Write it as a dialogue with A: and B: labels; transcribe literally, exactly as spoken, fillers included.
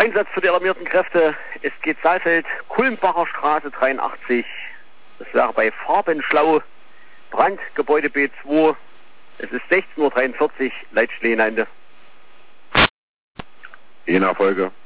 A: Einsatz für die alarmierten Kräfte. Es geht Saalfeld, Kulmbacher Straße dreiundachtzig. Das wäre bei Farbenschlau, Brand, Gebäude B zwei. Es ist sechzehn Uhr dreiundvierzig, Leitstelle Ende.
B: Je nach Folge.